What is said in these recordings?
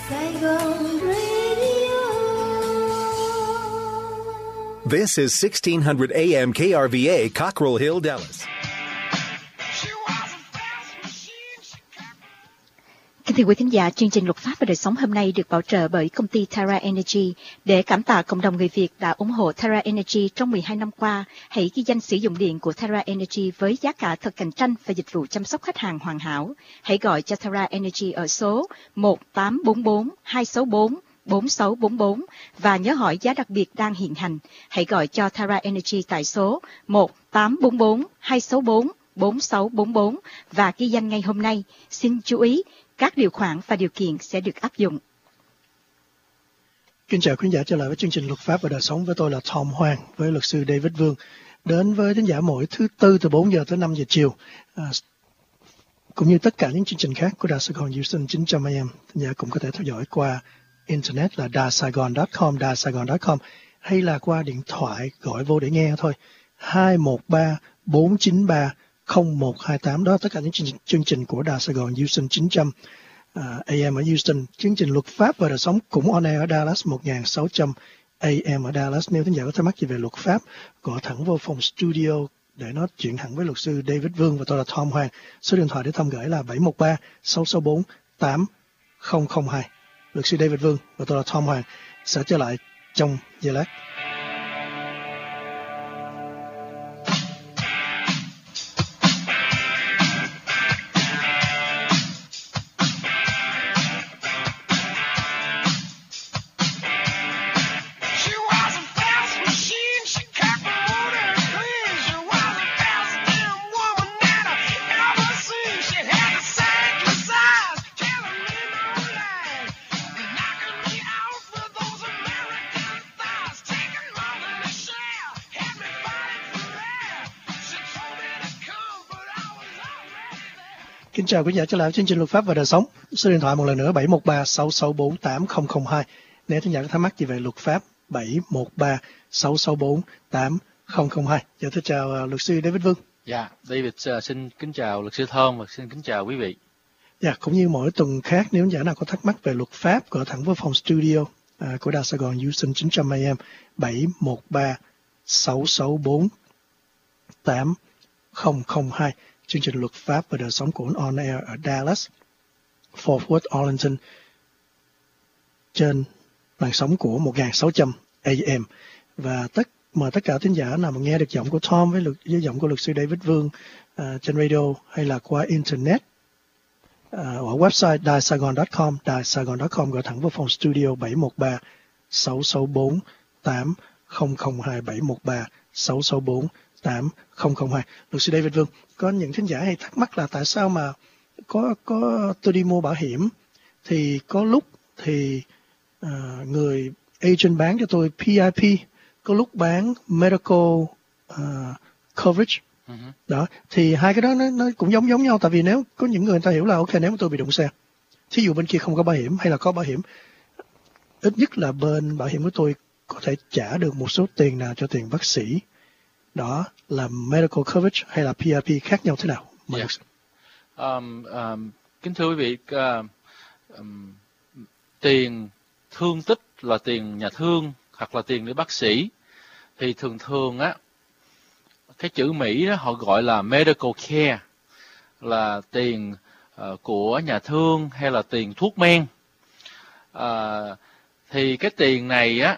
Saigon Radio. This is 1600 AM KRVA, Cockrell Hill, Dallas. Kính thưa quý thính giả, chương trình Luật pháp và đời sống hôm nay được bảo trợ bởi công ty Terra Energy. Để cảm tạ cộng đồng người Việt đã ủng hộ Terra Energy trong 12 năm qua, hãy ghi danh sử dụng điện của Terra Energy với giá cả thật cạnh tranh và dịch vụ chăm sóc khách hàng hoàn hảo. Hãy gọi cho Terra Energy ở số 1844-264-4644 và nhớ hỏi giá đặc biệt đang hiện hành. Hãy gọi cho Terra Energy tại số 1844-264-4644 và ghi danh ngay hôm nay. Xin chú ý, các điều khoản và điều kiện sẽ được áp dụng. Kính chào quý giả trở lại với chương trình Luật pháp và đời sống với tôi là Tom Hoàng với luật sư David Vương. Đến với thính giả mỗi thứ Tư từ 4 giờ tới 5 giờ chiều. Cũng như tất cả những chương trình khác của Đài Sài Gòn Houston 900 AM. Thính giả cũng có thể theo dõi qua Internet là daisaigon.com, daisaigon.com hay là qua điện thoại gọi vô để nghe thôi. 213-493-0128 đó tất cả những chương trình của Đài Sài Gòn Houston 900 AM ở Houston. Chương trình Luật pháp và đời sống cũng on air ở Dallas 1600 AM ở Dallas. Nếu thính giả có thắc mắc gì về luật pháp, gọi thẳng vô phòng studio để nói chuyện thẳng với luật sư David Vương và tôi là Tom Hoàng. Số điện thoại để thăm gửi là 713-664-8002. Luật sư David Vương và tôi là Tom Hoàng sẽ trở lại trong giây lát. Kính chào quý giả trở lại với chương trình Luật pháp và đời sống. Số điện thoại một lần nữa 713-664-8002. Nếu quý giả có thắc mắc gì về luật pháp 713-664-8002. Giờ tôi chào luật sư David Vương. Dạ, David xin kính chào luật sư Thơm và xin kính chào quý vị. Dạ, cũng như mỗi tuần khác, nếu giả nào có thắc mắc về luật pháp, gọi thẳng với phòng studio của Đài Sài Gòn Houston 900 AM 713-664-8002. Chương trình Luật pháp và đời sống của on air ở Dallas, Fort Worth, Arlington trên làn sóng của 1600 AM. Và mời tất cả thính giả nào mà nghe được giọng của Tom với giọng của luật sư David Vương trên radio hay là qua internet ở website daisaigon.com, daisaigon.com, gọi thẳng vào phòng studio 713-664-8002, 713-664-8002. Luật sư David Vương, có những thính giả hay thắc mắc là tại sao mà có tôi đi mua bảo hiểm thì có lúc thì người agent bán cho tôi PIP, có lúc bán medical coverage. Đó, thì hai cái đó nó cũng giống nhau, tại vì nếu có những người ta hiểu là ok, nếu mà tôi bị đụng xe, thí dụ bên kia không có bảo hiểm hay là có bảo hiểm, ít nhất là bên bảo hiểm của tôi có thể trả được một số tiền nào cho tiền bác sĩ. Đó là medical coverage hay là PIP khác nhau thế nào? Yeah. Kính thưa quý vị, tiền thương tích là tiền nhà thương hoặc là tiền để bác sĩ thì thường á, cái chữ Mỹ đó họ gọi là medical care, là tiền của nhà thương hay là tiền thuốc men. Thì cái tiền này á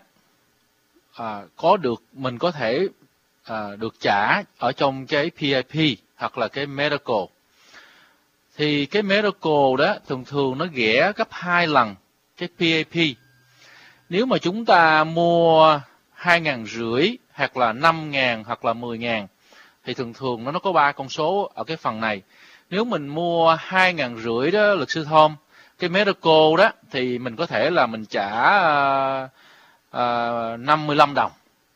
mình có thể được trả ở trong cái PIP hoặc là cái medical. Thì cái medical đó thường nó ghẻ gấp 2 lần cái PIP. Nếu mà chúng ta mua 2.500 hoặc là 5.000 hoặc là 10.000 thì thường nó có 3 con số ở cái phần này. Nếu mình mua 2.500 đó, luật sư Thom, cái medical đó thì mình có thể là mình trả 55 đồng.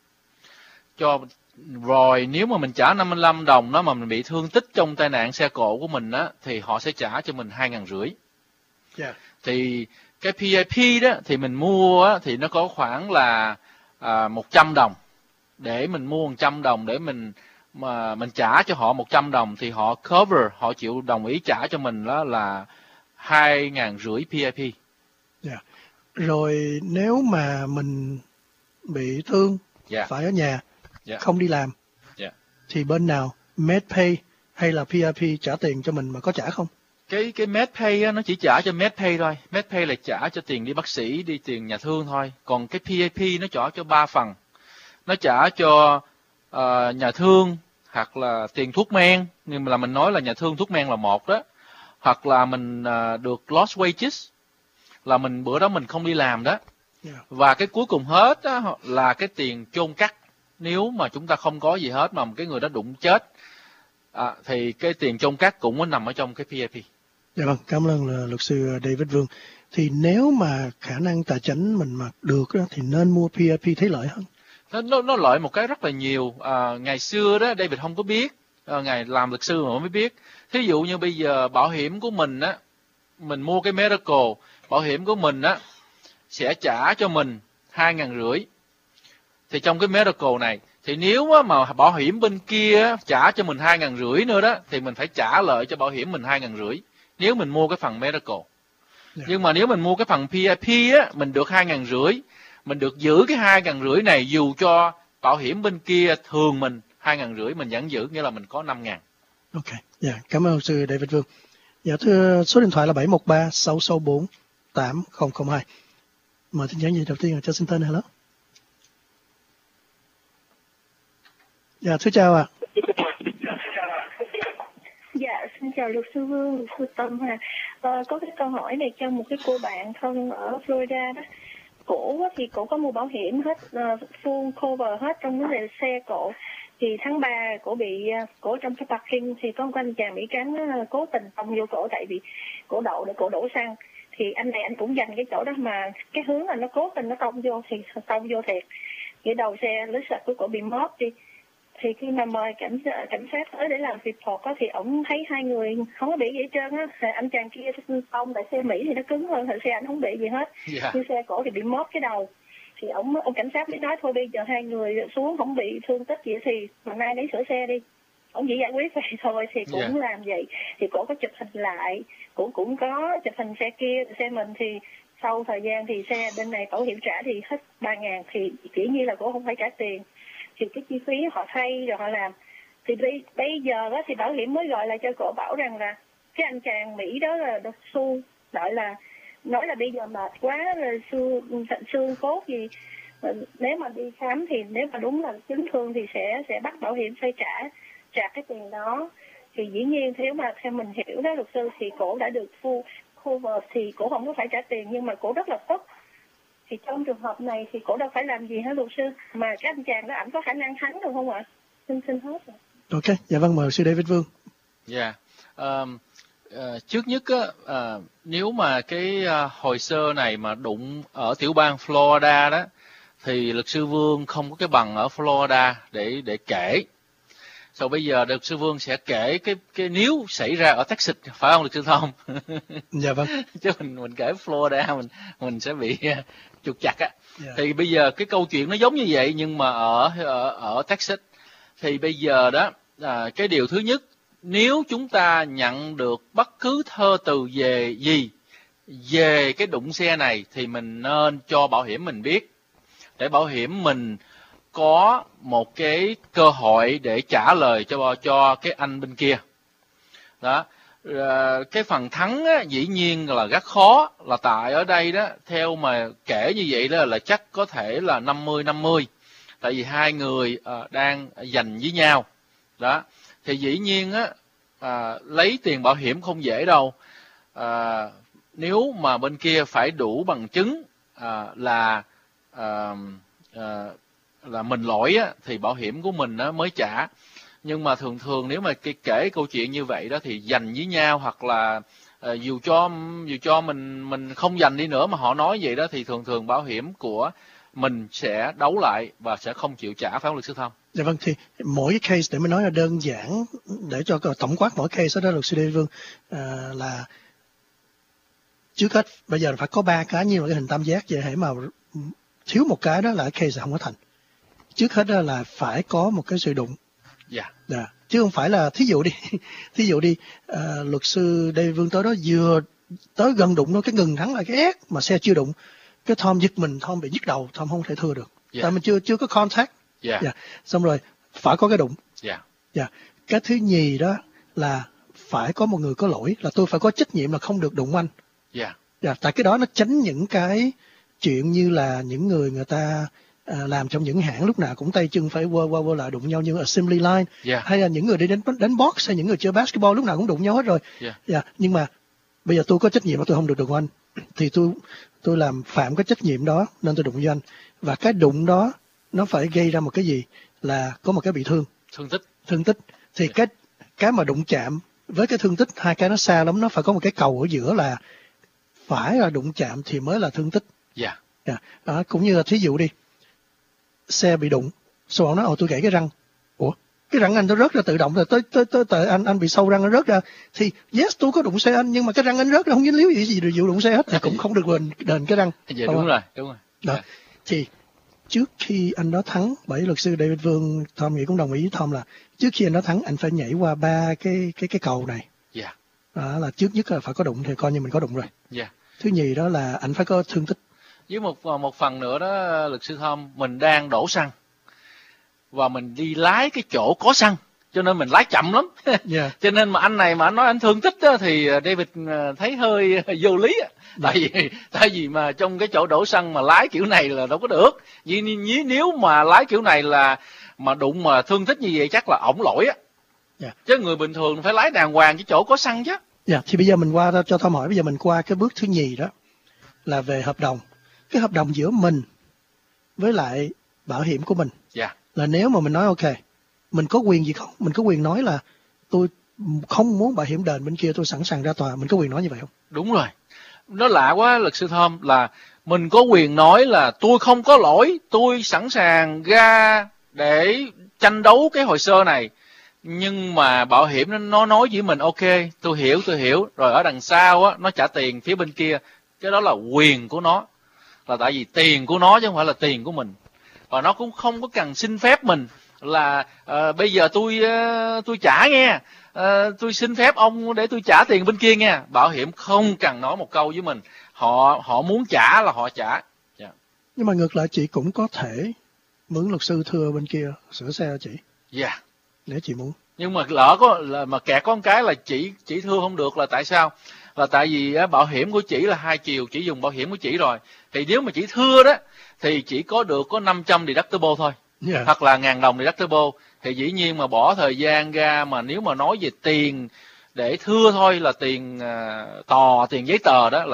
Rồi nếu mà mình trả 55 đồng đó mà mình bị thương tích trong tai nạn xe cộ của mình á, thì họ sẽ trả cho mình 2.500. Yeah. Thì cái PIP đó thì mình mua á, thì nó có khoảng là 100 đồng. Để mình mua 100 đồng để mình trả cho họ 100 đồng thì họ cover, họ chịu đồng ý trả cho mình đó là 2.500 PIP. Dạ. Rồi nếu mà mình bị thương, Dạ. phải ở nhà, Dạ. không đi làm, Dạ. thì bên nào, MedPay hay là PRP trả tiền cho mình mà có trả không? Cái MedPay á, nó chỉ trả cho MedPay thôi. MedPay là trả cho tiền đi bác sĩ, đi tiền nhà thương thôi. Còn cái PAP nó trả cho 3 phần. Nó trả cho nhà thương, hoặc là tiền thuốc men, nhưng mà là mình nói là nhà thương thuốc men là một đó. Hoặc là mình được lost wages, là mình bữa đó mình không đi làm đó. Yeah. Và cái cuối cùng hết đó, là cái tiền chôn cắt. Nếu mà chúng ta không có gì hết mà cái người đó đụng chết, thì cái tiền chôn cắt cũng có nằm ở trong cái PAP. Dạ vâng, cảm ơn luật sư David Vương. Thì nếu mà khả năng tài chính mình mà được đó, thì nên mua PRP thấy lợi hơn. Nó lợi một cái rất là nhiều. Ngày xưa đó David không có biết, ngày làm luật sư mà mới biết. Thí dụ như bây giờ bảo hiểm của mình á, mình mua cái medical, bảo hiểm của mình á sẽ trả cho mình 2.500. Thì trong cái medical này, thì nếu mà bảo hiểm bên kia trả cho mình 2.500 nữa đó, thì mình phải trả lợi cho bảo hiểm mình 2.500 nếu mình mua cái phần medical. Yeah. Nhưng mà nếu mình mua cái phần PIP á, mình được 2.500, mình được giữ cái 2.500 này dù cho bảo hiểm bên kia thường mình 2.500, mình vẫn giữ, nghĩa là mình có 5.000. Ok, dạ, cảm ơn sư David Vương. Dạ, thưa, số điện thoại là 713-664-8002. Mời tin nhắn gì đầu tiên là cho xin tên. Hello. Dạ, thưa chào ạ. Dạ, xin chào luật sư Vương, luật sư Tâm ha. Có cái câu hỏi này cho một cái cô bạn thân ở Florida đó. Cổ thì cổ có mua bảo hiểm hết, full cover hết trong vấn đề xe cổ. Thì tháng 3 cổ trong cái parking thì có một anh chàng Mỹ Trắng cố tình tông vô cổ, tại vì cổ đậu để cổ đổ xăng. Thì anh này anh cũng dành cái chỗ đó, mà cái hướng là nó cố tình nó tông vô thì tông vô thiệt. Cái đầu xe lưới sạch của cổ bị móp đi. Thì khi mà mời cảnh sát tới để làm report á, thì ổng thấy hai người không có bị gì hết trơn á. Anh chàng kia tông, tại xe Mỹ thì nó cứng hơn, xe anh không bị gì hết. Yeah. Nhưng xe cổ thì bị móp cái đầu. Thì ông cảnh sát mới nói thôi bây giờ hai người xuống không bị thương tích gì thì mà nay lấy sửa xe đi. Ông chỉ giải quyết vậy thôi, thì cũng Yeah. làm vậy. Thì cổ có chụp hình lại, cũng có chụp hình xe kia, xe mình thì sau thời gian thì xe bên này bảo hiểm trả thì hết 3.000, thì dĩ nhiên là cổ không phải trả tiền. Thì cái chi phí họ thay rồi họ làm. Thì bây giờ đó thì bảo hiểm mới gọi lại cho cổ bảo rằng là cái anh chàng Mỹ đó là xu gọi là nói là bây giờ mệt quá rồi xương cốt gì, nếu mà đi khám thì nếu mà đúng là chấn thương thì sẽ bắt bảo hiểm phải trả cái tiền đó. Thì dĩ nhiên nếu mà theo mình hiểu đó luật sư, thì cổ đã được full cover thì cổ không có phải trả tiền, nhưng mà cổ rất là tức. Thì trong trường hợp này thì cổ đâu phải làm gì hết luật sư, mà cái anh chàng đó ảnh có khả năng thắng được không ạ? Xin hết rồi. Ok, dạ vâng, mời sư David Vương. Dạ. Trước nhất á, nếu mà cái hồ sơ này mà đụng ở tiểu bang Florida đó, thì luật sư Vương không có cái bằng ở Florida để kể. Bây giờ luật sư Vương sẽ kể cái nếu xảy ra ở Texas, phải không luật sư Thông? Dạ vâng. Chứ mình kể Florida mình sẽ bị trục chặt á. Yeah. Thì bây giờ cái câu chuyện nó giống như vậy, nhưng mà ở Texas thì bây giờ đó, cái điều thứ nhất, nếu chúng ta nhận được bất cứ thơ từ về cái đụng xe này, thì mình nên cho bảo hiểm mình biết, để bảo hiểm mình có một cái cơ hội để trả lời cho cái anh bên kia. Đó. Cái phần thắng á, dĩ nhiên là rất khó, là tại ở đây đó, theo mà kể như vậy đó là chắc có thể là 50-50, tại vì hai người đang giành với nhau. Đó. Thì dĩ nhiên á, lấy tiền bảo hiểm không dễ đâu. Nếu mà bên kia phải đủ bằng chứng là mình lỗi á, thì bảo hiểm của mình mới trả. Nhưng mà thường nếu mà kể câu chuyện như vậy đó thì giành với nhau, hoặc là dù cho mình không giành đi nữa mà họ nói vậy đó, thì thường bảo hiểm của mình sẽ đấu lại và sẽ không chịu trả, phải không luật sư Thông? Dạ vâng, thì mỗi cái case để mới nói là đơn giản, để cho tổng quát mỗi case đó luật sư David Vương, là trước hết bây giờ phải có 3 cái như là cái hình tam giác vậy, hãy mà thiếu một cái đó là cái case không có thành. Trước hết đó là phải có một cái sự đụng. Dạ. Chứ không phải là thí dụ đi luật sư David Vương tới đó vừa tới gần đụng nó, cái ngừng thắng lại cái ép mà xe chưa đụng, cái Tom giật mình, Tom bị nhức đầu, Tom không thể thưa được. Tại mình chưa có contact. Xong rồi phải có cái đụng. Cái thứ nhì đó là phải có một người có lỗi, là tôi phải có trách nhiệm là không được đụng anh. Tại cái đó nó tránh những cái chuyện như là những người ta làm trong những hãng lúc nào cũng tay chân phải qua lại đụng nhau như assembly line, hay là những người đi đánh box, hay những người chơi basketball lúc nào cũng đụng nhau hết rồi. Nhưng mà bây giờ tôi có trách nhiệm là tôi không được đụng anh, thì tôi làm phạm cái trách nhiệm đó nên tôi đụng với anh, và cái đụng đó nó phải gây ra một cái gì, là có một cái bị thương tích. Thì cái mà đụng chạm với cái thương tích, hai cái nó xa lắm, nó phải có một cái cầu ở giữa, là phải là đụng chạm thì mới là thương tích. Đó, cũng như là thí dụ đi, xe bị đụng, sau đó nói tôi gãy cái răng, ủa cái răng anh nó rớt ra tự động rồi, tới anh bị sâu răng nó rớt ra, thì yes tôi có đụng xe anh, nhưng mà cái răng anh rớt ra không dính líu gì vụ đụng xe hết, thì cũng không được đền cái răng. Đúng rồi. Đó. Thì trước khi anh đó thắng, bởi luật sư David Vương, Tom nghĩ cũng đồng ý với Tom là trước khi anh đó thắng, anh phải nhảy qua 3 cái cầu này. Đó là trước nhất là phải có đụng, thì coi như mình có đụng rồi. Thứ nhì đó là anh phải có thương tích. Với một phần nữa đó, luật sư Tom, mình đang đổ xăng và mình đi lái cái chỗ có xăng, cho nên mình lái chậm lắm. Cho nên mà anh này mà anh nói anh thương tích đó, thì David thấy hơi vô lý. Tại vì mà trong cái chỗ đổ xăng mà lái kiểu này là đâu có được. Nếu mà lái kiểu này là mà đụng mà thương tích như vậy chắc là ổng lỗi á. Chứ người bình thường phải lái đàng hoàng cái chỗ có xăng chứ. Thì bây giờ mình qua cho Tom hỏi, bây giờ mình qua cái bước thứ nhì đó là về hợp đồng. Cái hợp đồng giữa mình với lại bảo hiểm của mình, là nếu mà mình nói ok, mình có quyền gì không? Mình có quyền nói là tôi không muốn bảo hiểm đền bên kia, tôi sẵn sàng ra tòa, mình có quyền nói như vậy không? Đúng rồi. Nó lạ quá luật sư Tom, là mình có quyền nói là tôi không có lỗi, tôi sẵn sàng ra để tranh đấu cái hồ sơ này, nhưng mà bảo hiểm nó nói với mình ok, tôi hiểu, rồi ở đằng sau á nó trả tiền phía bên kia, cái đó là quyền của nó, là tại vì tiền của nó chứ không phải là tiền của mình, và nó cũng không có cần xin phép mình là bây giờ tôi trả nghe, tôi xin phép ông để tôi trả tiền bên kia nha. Bảo hiểm không cần nói một câu với mình, họ muốn trả là họ trả. Nhưng mà ngược lại chị cũng có thể mướn luật sư thưa bên kia sửa xe cho chị. Nếu chị muốn. Nhưng mà lỡ mà kẹt có một cái là chị thưa không được, là tại sao? Là tại vì bảo hiểm của chị là 2 chiều, chỉ dùng bảo hiểm của chị rồi. Thì nếu mà chị thưa đó thì chỉ có được có 500 deductible thôi, hoặc là 1.000 đồng deductible. Thì dĩ nhiên mà bỏ thời gian ra, mà nếu mà nói về tiền để thưa thôi là tiền tiền giấy tờ đó là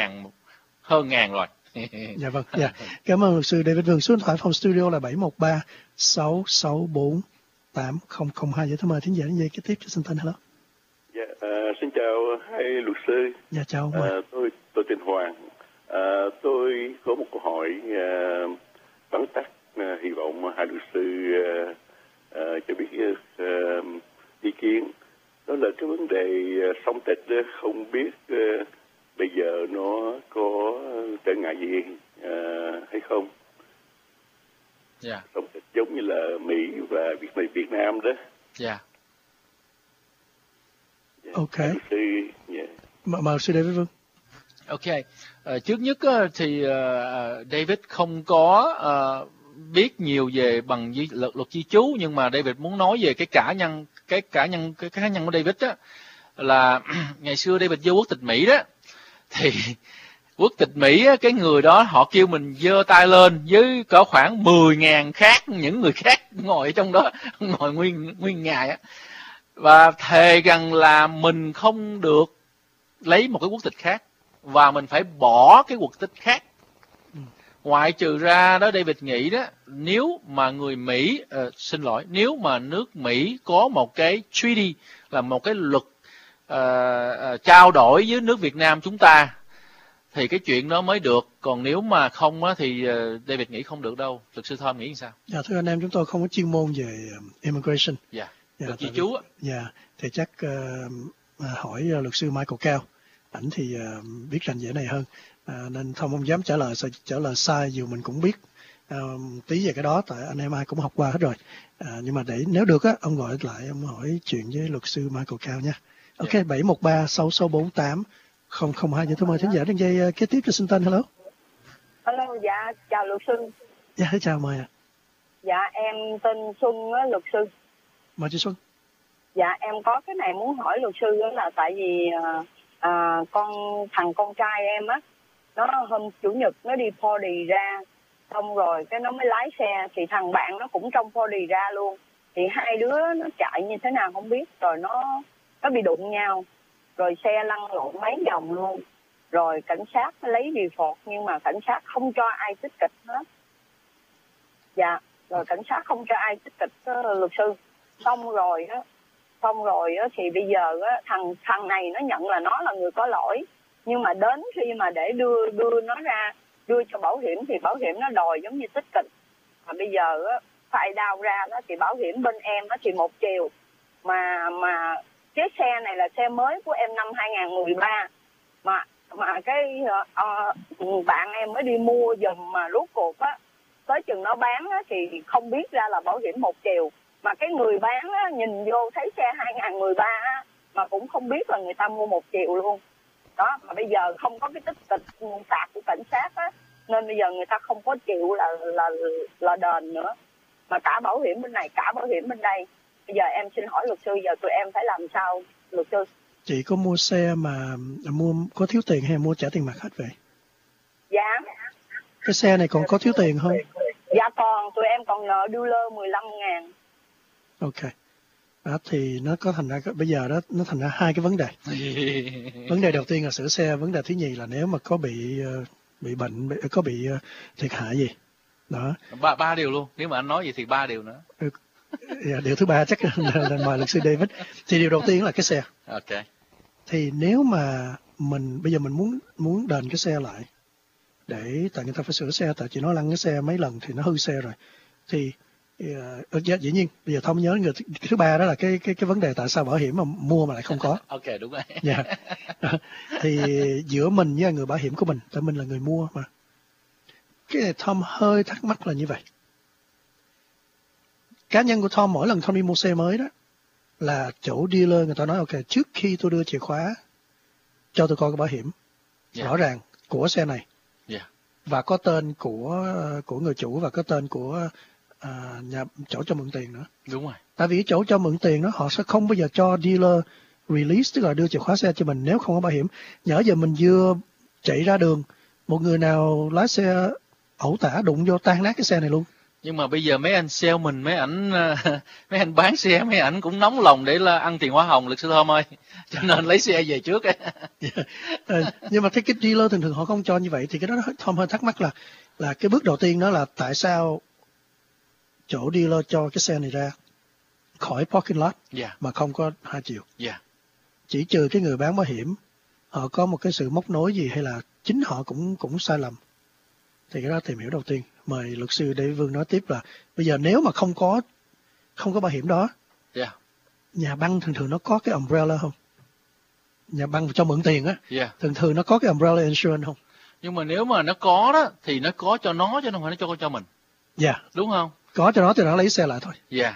hơn ngàn rồi. Dạ vâng. Cảm ơn luật sư David Vương. Số điện thoại phòng studio là 713-664-8002. Dạ thưa mời thính giả đến dây kế tiếp cho xin tên. Hello. Xin chào hai luật sư. Dạ chào. Tôi tên Hoàng. Tôi có một câu hỏi vắn tắt, hy vọng hai luật sư cho biết ý kiến. Đó là cái vấn đề song tịch, không biết bây giờ nó có trở ngại gì hay không? Song tịch giống như là Mỹ và Việt Nam đó. Ok. Mời sư David Vương. Ok. Trước nhất thì David không có biết nhiều về bằng luật di trú, nhưng mà David muốn nói về cái cá nhân của David đó, là ngày xưa David vô quốc tịch Mỹ đó, thì quốc tịch Mỹ á, cái người đó họ kêu mình giơ tay lên với có khoảng 10.000 khác, những người khác ngồi trong đó, ngồi nguyên ngày á, và thề rằng là mình không được lấy một cái quốc tịch khác, và mình phải bỏ cái quốc tịch khác. Ngoại trừ ra đó, David nghĩ đó, nếu mà người Mỹ, nếu mà nước Mỹ có một cái treaty, là một cái luật trao đổi với nước Việt Nam chúng ta, thì cái chuyện đó mới được. Còn nếu mà không á, thì David nghĩ không được đâu. Luật sư Tom nghĩ sao? Dạ thưa anh em, chúng tôi không có chuyên môn về immigration. Luật di trú á. Thì chắc hỏi luật sư Michael Cao, ảnh thì biết rành về này hơn, nên không dám trả lời sai, dù mình cũng biết tí về cái đó, tại anh em ai cũng học qua hết rồi. Nhưng mà nếu được á, ông gọi lại, ông hỏi chuyện với luật sư Michael Cao nha. Ok, 713-6648-8002. 002. Dạ tôi mời thính giả trên dây kế tiếp cho Xuân. Hello. Hello, dạ chào luật sư. Dạ chào, mời ạ. Dạ em tên Xuân á, luật sư. Mời chị Xuân. Dạ em có cái này muốn hỏi luật sư đó là tại vì thằng con trai em á, nó hôm chủ nhật nó đi party ra, xong rồi cái nó mới lái xe, thì thằng bạn nó cũng trong party ra luôn, thì hai đứa nó chạy như thế nào không biết, rồi nó bị đụng nhau, rồi xe lăn lộn mấy vòng luôn, rồi cảnh sát lấy report nhưng mà cảnh sát không cho ai tích kịch hết. Dạ, rồi cảnh sát không cho ai tích kịch luật sư. Xong rồi á thì bây giờ á thằng này nó nhận là nó là người có lỗi, nhưng mà đến khi mà để đưa nó ra, đưa cho bảo hiểm thì bảo hiểm nó đòi giống như tích kịch. Mà bây giờ á phải đào ra đó thì bảo hiểm bên em á thì một chiều, mà chiếc xe này là xe mới của em năm 2013, mà cái bạn em mới đi mua giùm, mà rốt cuộc á tới chừng nó bán á thì không biết ra là bảo hiểm một chiều, mà cái người bán á nhìn vô thấy xe 2013 á, mà cũng không biết là người ta mua một chiều luôn đó. Mà bây giờ không có cái tích kịch phạt của cảnh sát á, nên bây giờ người ta không có chịu là đền nữa, mà cả bảo hiểm bên này cả bảo hiểm bên đây. Bây giờ em xin hỏi luật sư, giờ tụi em phải làm sao luật sư? Chị có mua xe mà có thiếu tiền hay mua trả tiền mặt hết vậy? Dạ. Cái xe này còn có thiếu tiền không? Dạ còn, tụi em còn nợ dealer 15.000. Ok. Đó, thì nó có thành ra bây giờ đó nó thành ra hai cái vấn đề. Vấn đề đầu tiên là sửa xe, vấn đề thứ nhì là nếu mà có bị bệnh, có bị thiệt hại gì đó. Ba điều luôn, nếu mà anh nói gì thì 3 điều nữa. Điều thứ ba chắc là mời luật sư David. Thì điều đầu tiên là cái xe. Ok. Thì nếu mà bây giờ mình muốn đền cái xe lại, để tại người ta phải sửa xe, tại chị nói lăn cái xe mấy lần thì nó hư xe rồi, thì dĩ nhiên bây giờ Thông nhớ cái thứ ba đó là cái vấn đề tại sao bảo hiểm mà mua mà lại không có. Ok, đúng rồi. Yeah. Thì giữa mình với người bảo hiểm của mình, tại mình là người mua mà, cái này Tom hơi thắc mắc là như vậy. Cá nhân của Tom, mỗi lần Tom đi mua xe mới đó là chỗ dealer người ta nói ok, trước khi tôi đưa chìa khóa cho tôi coi cái bảo hiểm, rõ ràng của xe này, và có tên của người chủ và có tên của nhà chỗ cho mượn tiền nữa. Đúng rồi. Tại vì chỗ cho mượn tiền đó họ sẽ không bao giờ cho dealer release, tức là đưa chìa khóa xe cho mình nếu không có bảo hiểm. Nhỡ giờ mình vừa chạy ra đường, một người nào lái xe ẩu tả đụng vô tan nát cái xe này luôn. Nhưng mà bây giờ mấy anh salesman, mấy anh bán xe, mấy ảnh cũng nóng lòng để là ăn tiền hoa hồng, luật sư Thơm ơi, cho nên lấy xe về trước ấy. Nhưng mà cái dealer thường họ không cho như vậy, thì cái đó Thơm hơi thắc mắc là cái bước đầu tiên đó là tại sao chỗ dealer cho cái xe này ra khỏi parking lot mà không có 2 chiều. Chỉ trừ cái người bán bảo hiểm họ có một cái sự móc nối gì, hay là chính họ cũng sai lầm, thì cái đó tìm hiểu đầu tiên. Mời luật sư Đế Vương nói tiếp là bây giờ nếu mà không có bảo hiểm đó, nhà băng thường nó có cái umbrella không? Nhà băng cho mượn tiền á, thường nó có cái umbrella insurance không? Nhưng mà nếu mà nó có đó thì nó có cho nó, chứ không phải nó cho mình. Đúng không? Có cho nó thì nó lấy xe lại thôi.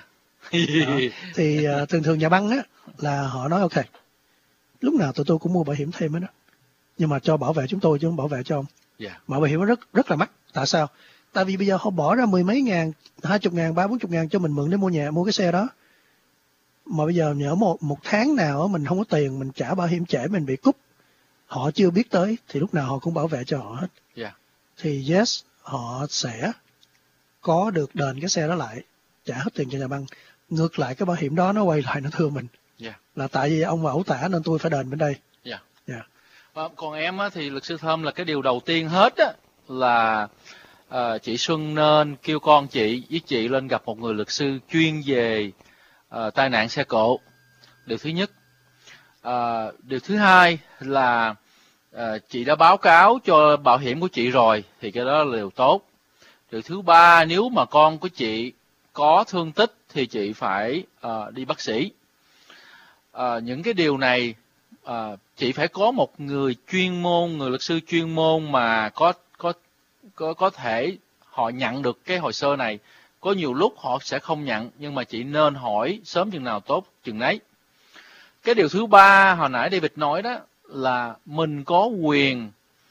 Thì thường nhà băng á là họ nói ok, lúc nào tụi tôi cũng mua bảo hiểm thêm đó, nhưng mà cho bảo vệ chúng tôi chứ không bảo vệ cho ông. Mà bảo hiểm nó rất là mắc. Tại sao? Tại vì bây giờ họ bỏ ra 10 mấy ngàn, 20 ngàn, 30-40 ngàn cho mình mượn để mua cái xe đó. Mà bây giờ nhỡ một tháng nào mình không có tiền, mình trả bảo hiểm trễ, mình bị cúp, họ chưa biết tới, thì lúc nào họ cũng bảo vệ cho họ hết. Thì yes, họ sẽ có được đền cái xe đó lại, trả hết tiền cho nhà băng. Ngược lại cái bảo hiểm đó nó quay lại nó thưa mình, là tại vì ông ẩu tả nên tôi phải đền bên đây. Còn em á, thì luật sư Thơm là cái điều đầu tiên hết á, là chị Xuân nên kêu con chị với chị lên gặp một người luật sư chuyên về tai nạn xe cộ. Điều thứ nhất. Điều thứ hai là chị đã báo cáo cho bảo hiểm của chị rồi, thì cái đó là điều tốt. Điều thứ ba, nếu mà con của chị có thương tích thì chị phải đi bác sĩ. Những cái điều này chị phải có một người chuyên môn, người luật sư chuyên môn mà có thể họ nhận được cái hồ sơ này. Có nhiều lúc họ sẽ không nhận, nhưng mà chị nên hỏi sớm chừng nào tốt chừng nấy. Cái điều thứ ba hồi nãy David nói đó là mình có quyền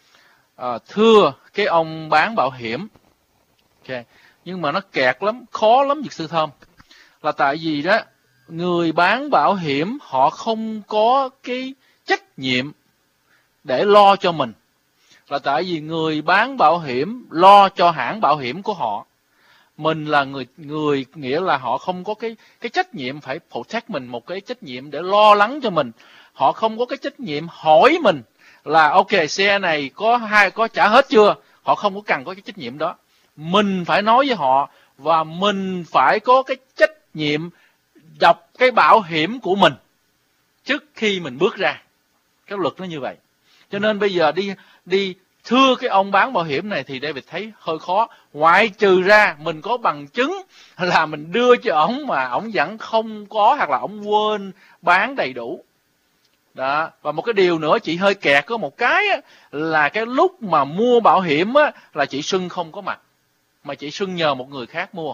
thưa cái ông bán bảo hiểm. Okay. Nhưng mà nó kẹt lắm, khó lắm Dược sư Thơm. Là tại vì đó, người bán bảo hiểm họ không có cái trách nhiệm để lo cho mình. Là tại vì người bán bảo hiểm lo cho hãng bảo hiểm của họ. Mình là người nghĩa là họ không có cái trách nhiệm phải protect mình, một cái trách nhiệm để lo lắng cho mình. Họ không có cái trách nhiệm hỏi mình là ok, xe này có trả hết chưa? Họ không có cần có cái trách nhiệm đó. Mình phải nói với họ và mình phải có cái trách nhiệm đọc cái bảo hiểm của mình trước khi mình bước ra. Cái luật nó như vậy. Cho nên bây giờ đi thưa cái ông bán bảo hiểm này thì David thấy hơi khó. Ngoại trừ ra mình có bằng chứng là mình đưa cho ổng mà ổng vẫn không có, hoặc là ổng quên bán đầy đủ. Đó. Và một cái điều nữa chị hơi kẹt có một cái á, là cái lúc mà mua bảo hiểm á, là chị Xuân không có mặt, mà chị Xuân nhờ một người khác mua.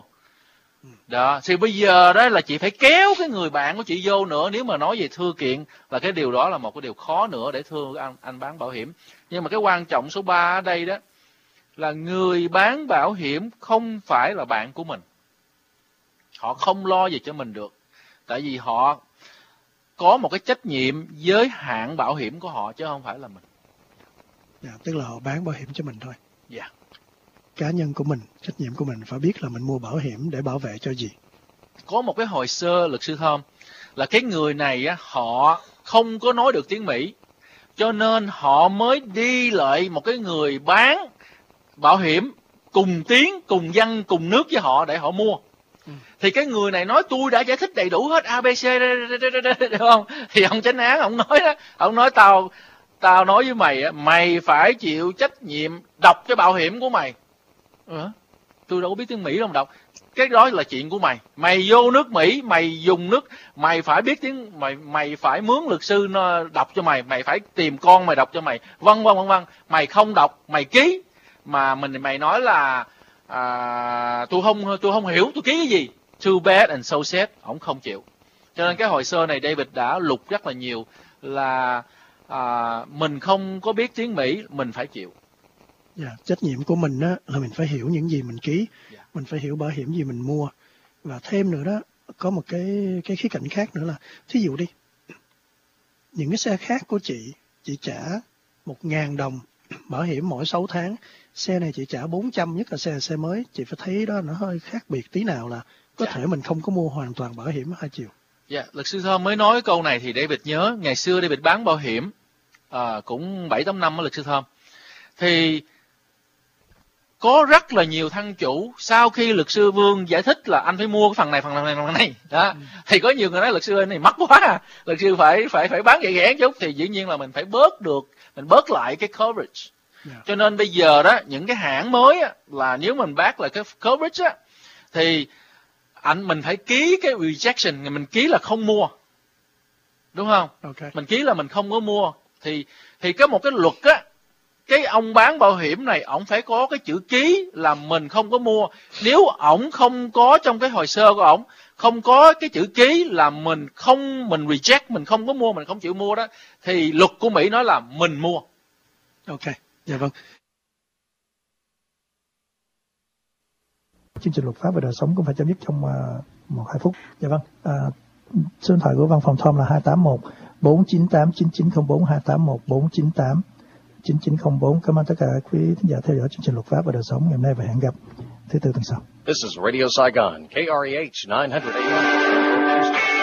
Đó, thì bây giờ đó là chị phải kéo cái người bạn của chị vô nữa. Nếu mà nói về thưa kiện là cái điều đó là một cái điều khó nữa để thưa anh bán bảo hiểm. Nhưng mà cái quan trọng số 3 ở đây đó là người bán bảo hiểm không phải là bạn của mình. Họ không lo gì cho mình được. Tại vì họ có một cái trách nhiệm với hãng bảo hiểm của họ chứ không phải là mình. Dạ, tức là họ bán bảo hiểm cho mình thôi. Dạ. Cá nhân của mình, trách nhiệm của mình phải biết là mình mua bảo hiểm để bảo vệ cho gì. Có một cái hồ sơ luật sư Thơm là cái người này á, họ không có nói được tiếng Mỹ, cho nên họ mới đi lại một cái người bán bảo hiểm cùng tiếng, cùng văn, cùng nước với họ để họ mua. Thì cái người này nói tôi đã giải thích đầy đủ hết ABC, được không? Thì ông chánh án ông nói đó, ông nói tao nói với mày, mày phải chịu trách nhiệm đọc cái bảo hiểm của mày. Tôi đâu có biết tiếng Mỹ đâu mà đọc. Cái đó là chuyện của mày. Mày vô nước Mỹ, mày dùng nước, mày phải biết tiếng, mày phải mướn luật sư nó đọc cho mày, mày phải tìm con mày đọc cho mày, vân vân. Mày không đọc, mày ký mà mày nói là tôi không hiểu, tôi ký cái gì? Too bad and so sad. Ổng không chịu. Cho nên cái hồ sơ này David đã lục rất là nhiều là mình không có biết tiếng Mỹ, mình phải chịu. Yeah, trách nhiệm của mình đó là mình phải hiểu những gì mình ký, mình phải hiểu bảo hiểm gì mình mua. Và thêm nữa đó, có một cái khía cạnh khác nữa là, thí dụ đi, những cái xe khác của chị trả 1.000 đồng bảo hiểm mỗi 6 tháng, xe này chị trả 400, nhất là xe mới, chị phải thấy đó nó hơi khác biệt tí nào là có thể mình không có mua hoàn toàn bảo hiểm hai chiều. Dạ, luật sư Thơm mới nói câu này thì David nhớ, ngày xưa David bán bảo hiểm cũng 7-8 năm đó luật sư Thơm. Thì có rất là nhiều thân chủ sau khi luật sư Vương giải thích là anh phải mua cái phần này đó, thì có nhiều người nói luật sư này mắc quá, luật sư phải bán nhẹ ghẻ chút, thì dĩ nhiên là mình phải mình bớt lại cái coverage. Cho nên bây giờ đó những cái hãng mới á, là nếu mình bác lại cái coverage á, thì mình phải ký cái rejection, mình ký là không mua, đúng không? Okay. Mình ký là mình không có mua, thì có một cái luật á, cái ông bán bảo hiểm này ổng phải có cái chữ ký là mình không có mua. Nếu ổng không có trong cái hồ sơ của ổng không có cái chữ ký là mình reject, mình không có mua, mình không chịu mua đó, thì luật của Mỹ nói là mình mua. Ok, dạ vâng. Chương trình luật pháp và đời sống cũng phải chấm dứt trong 1-2 phút. Dạ vâng. Số điện thoại của văn phòng Tom là 281 498 9904, 281 498 9904. Cảm ơn tất cả quý thính giả theo dõi chương trình luật pháp và đời sống ngày hôm nay và hẹn gặp thứ Tư tuần sau. This is Radio Saigon, KREH 900 AM.